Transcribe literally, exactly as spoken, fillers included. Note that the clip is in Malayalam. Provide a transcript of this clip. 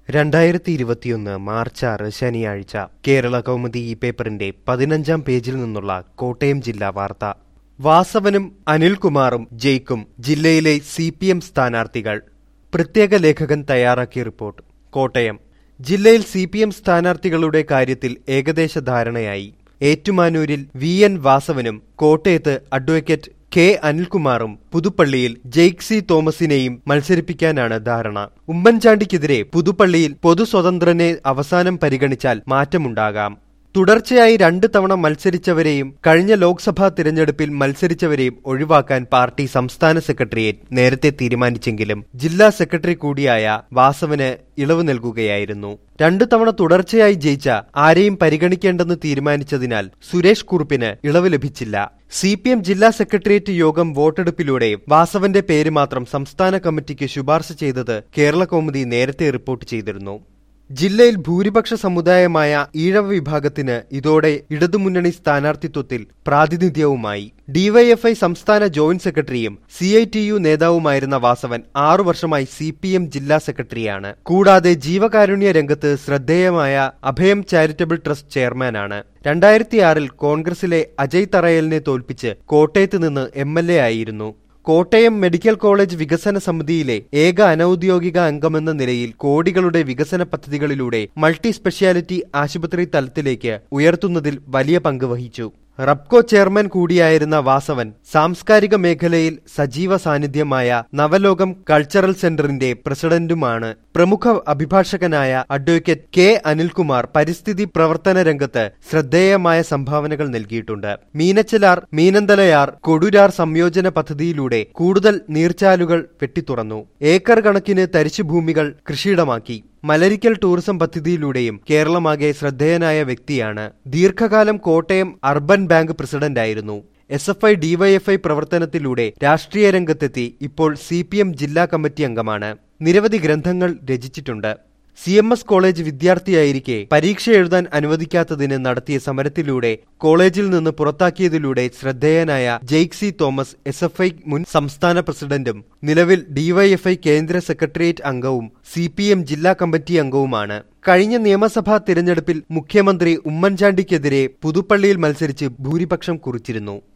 രണ്ടായിരത്തി ഇരുപത്തിയൊന്ന് മാർച്ച് ആറ് ശനിയാഴ്ച കേരള കൗമുദി ഈ പേപ്പറിന്റെ പതിനഞ്ചാം പേജിൽ നിന്നുള്ള കോട്ടയം ജില്ലാ വാർത്ത. വാസവനും അനിൽകുമാറും ജയിക്കും, ജില്ലയിലെ സി പി എം സ്ഥാനാർത്ഥികൾ. പ്രത്യേക ലേഖകൻ തയ്യാറാക്കിയ റിപ്പോർട്ട്. കോട്ടയം ജില്ലയിൽ സി പി എം സ്ഥാനാർത്ഥികളുടെ കാര്യത്തിൽ ഏകദേശ ധാരണയായി. ഏറ്റുമാനൂരിൽ വി എൻ വാസവനും കോട്ടയത്ത് അഡ്വക്കേറ്റ് കെ അനിൽകുമാറും പുതുപ്പള്ളിയിൽ ജെയ്ക്സി തോമസിനെയും മത്സരിപ്പിക്കാനാണ് ധാരണ. ഉമ്മൻചാണ്ടിക്കെതിരെ പുതുപ്പള്ളിയിൽ പൊതുസ്വതന്ത്രനെ അവസാനം പരിഗണിച്ചാൽ മാറ്റമുണ്ടാകാം. തുടർച്ചയായി രണ്ട് തവണ മത്സരിച്ചവരെയും കഴിഞ്ഞ ലോക്സഭാ തിരഞ്ഞെടുപ്പിൽ മത്സരിച്ചവരെയും ഒഴിവാക്കാൻ പാർട്ടി സംസ്ഥാന സെക്രട്ടേറിയറ്റ് നേരത്തെ തീരുമാനിച്ചെങ്കിലും ജില്ലാ സെക്രട്ടറി കൂടിയായ വാസവന് ഇളവ് നൽകുകയായിരുന്നു. രണ്ടു തവണ തുടർച്ചയായി ജയിച്ച ആരെയും പരിഗണിക്കേണ്ടെന്ന് തീരുമാനിച്ചതിനാൽ സുരേഷ് കുറുപ്പിന് ഇളവ് ലഭിച്ചില്ല. സി പി എം ജില്ലാ സെക്രട്ടേറിയറ്റ് യോഗം വോട്ടെടുപ്പിലൂടെ വാസവന്റെ പേര് മാത്രം സംസ്ഥാന കമ്മിറ്റിക്ക് ശുപാർശ ചെയ്തത് കേരള കൗമുദി നേരത്തെ റിപ്പോർട്ട് ചെയ്തിരുന്നു. ജില്ലയിൽ ഭൂരിപക്ഷ സമുദായമായ ഈഴവ വിഭാഗത്തിന് ഇതോടെ ഇടതുമുന്നണി സ്ഥാനാർത്ഥിത്വത്തിൽ പ്രാതിനിധ്യവുമായി. ഡിവൈഎഫ്ഐ സംസ്ഥാന ജോയിന്റ് സെക്രട്ടറിയും സി ഐ ടി യു നേതാവുമായിരുന്ന വാസവൻ ആറു വർഷമായി സി പി എം ജില്ലാ സെക്രട്ടറിയാണ്. കൂടാതെ ജീവകാരുണ്യ രംഗത്ത് ശ്രദ്ധേയമായ അഭയം ചാരിറ്റബിൾ ട്രസ്റ്റ് ചെയർമാനാണ്. രണ്ടായിരത്തിയാറിൽ കോൺഗ്രസിലെ അജയ് തറയലിനെ തോൽപ്പിച്ച് കോട്ടയത്ത് നിന്ന് എം എൽ എ ആയിരുന്നു. കോട്ടയം മെഡിക്കൽ കോളേജ് വികസന സമിതിയിലെ ഏക അനൌദ്യോഗിക അംഗമെന്ന നിലയിൽ കോടികളുടെ വികസന പദ്ധതികളിലൂടെ മൾട്ടി സ്പെഷ്യാലിറ്റി ആശുപത്രി തലത്തിലേക്ക് ഉയർത്തുന്നതിൽ വലിയ പങ്ക് വഹിച്ചു. റബ്കോ ചെയർമാൻ കൂടിയായിരുന്ന വാസവൻ സാംസ്കാരിക മേഖലയിൽ സജീവ സാന്നിധ്യമായ നവലോകം കൾച്ചറൽ സെന്ററിന്റെ പ്രസിഡന്റുമാണ്. പ്രമുഖ അഭിഭാഷകനായ അഡ്വക്കേറ്റ് കെ അനിൽകുമാർ പരിസ്ഥിതി പ്രവർത്തന രംഗത്ത് ശ്രദ്ധേയമായ സംഭാവനകൾ നൽകിയിട്ടുണ്ട്. മീനച്ചിലാർ മീനന്തലയാർ കൊടുരാർ സംയോജന പദ്ധതിയിലൂടെ കൂടുതൽ നീർച്ചാലുകൾ വെട്ടിത്തുറന്നു. ഏക്കർ കണക്കിന് തരിശുഭൂമികൾ കൃഷിയിടമാക്കി. മലരിക്കൽ ടൂറിസം പദ്ധതിയിലൂടെയും കേരളമാകെ ശ്രദ്ധേയനായ വ്യക്തിയാണ്. ദീർഘകാലം കോട്ടയം അർബൻ ബാങ്ക് പ്രസിഡന്റായിരുന്നു. എസ് എഫ് ഐ ഡിവൈഎഫ്ഐ പ്രവർത്തനത്തിലൂടെ രാഷ്ട്രീയ രംഗത്തെത്തി ഇപ്പോൾ സി പി എം ജില്ലാ കമ്മിറ്റി അംഗമാണ്. നിരവധി ഗ്രന്ഥങ്ങൾ രചിച്ചിട്ടുണ്ട്. സി എം എസ് കോളേജ് വിദ്യാർത്ഥിയായിരിക്കെ പരീക്ഷ എഴുതാൻ അനുവദിക്കാത്തതിന് നടത്തിയ സമരത്തിലൂടെ കോളേജിൽ നിന്ന് പുറത്താക്കിയതിലൂടെ ശ്രദ്ധേയനായ Jaick C Thomas S F I മുൻ സംസ്ഥാന പ്രസിഡന്റും നിലവിൽ ഡിവൈഎഫ്ഐ കേന്ദ്ര സെക്രട്ടേറിയറ്റ് അംഗവും സി പി എം ജില്ലാ കമ്മിറ്റി അംഗവുമാണ്. കഴിഞ്ഞ നിയമസഭാ തിരഞ്ഞെടുപ്പിൽ മുഖ്യമന്ത്രി ഉമ്മൻചാണ്ടിക്കെതിരെ പുതുപ്പള്ളിയിൽ മത്സരിച്ച് ഭൂരിപക്ഷം കുറിച്ചിരുന്നു.